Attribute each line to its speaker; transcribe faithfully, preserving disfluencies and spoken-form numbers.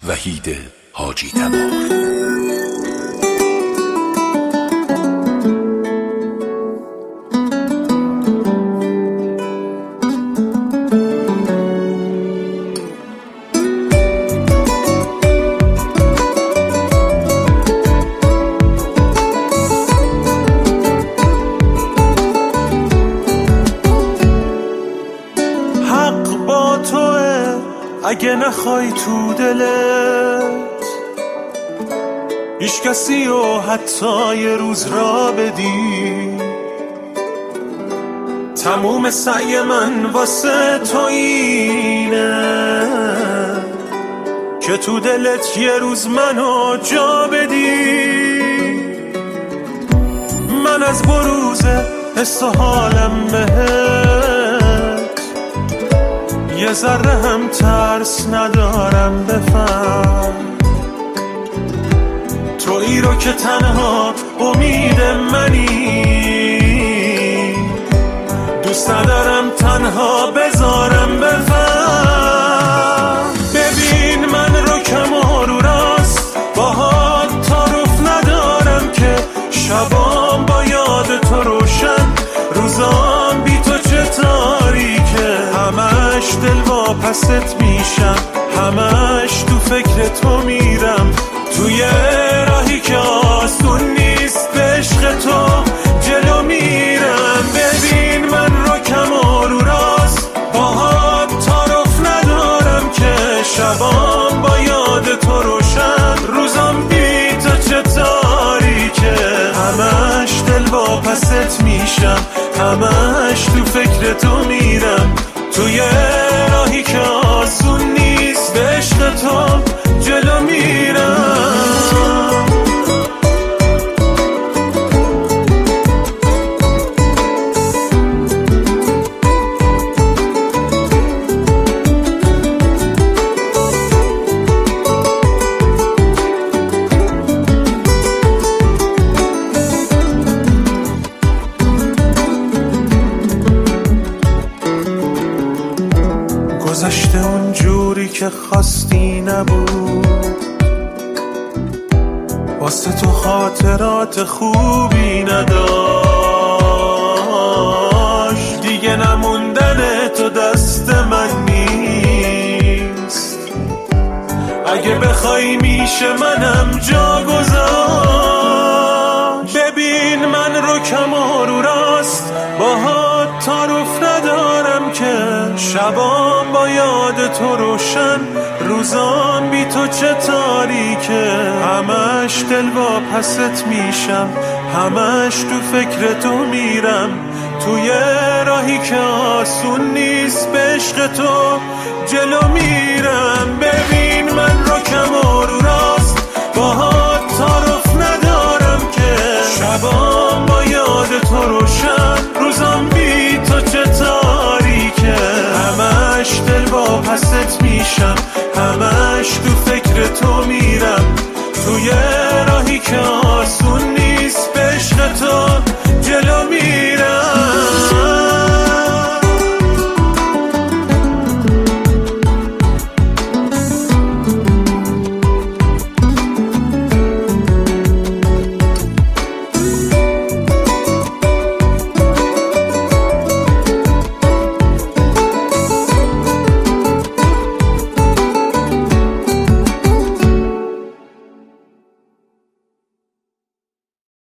Speaker 1: وحید حاجی تبار.
Speaker 2: اگه نخوای تو دلت هیچ کسی و حتی یه روز را بدی، تموم سعی من واسه تو اینه که تو دلت یه روز منو جا بدی. من از بروز حس و حالم بهت یه ذره هم ترس ندارم، بفهم تویی رو که تنها امید منی، دوست ندارم تنها بذارم، بفهم ببین من رو کم و رو راست باهات تعارف ندارم که شبام با یاد تو روشن، روزام بی تو چه تاریکه، همش دل واپست میشم، همش تو فکر تو میرم، توی راهی که آسون نیست به عشق تو جلو میرم. ببین من رو کم و رو راست باهات تعارف ندارم که شبام با یاد تو روشن، روزام بی تو چه تاریکه، همش دل واپست میشم، همش تو فکر تو میرم، توی راهی که آسون نیست به عشق تو جلو میرم. گذشته اون جوری که خواستی نبود، واسه تو خاطرات خوبی نداشت، دیگه نموندن تو دست من نیست، اگه بخوای میشه منم جا گذاشت. ببین من رو کم و رو راست باهات تعارف ندارم که شبام با یاد تو روشن، روزام بی تو چه تاریکه، همش دل واپست میشم، همش تو فکر تو میرم، توی راهی که آسون نیست به عشق تو جلو میرم. ببین من رو کم و رو راست باهات تعارف ندارم که شبام با یاد تو روشن، روزام بی تو چه تاریکه، همش دل واپست میشم، همش تو فکر تو میرم، توی راهی که آسون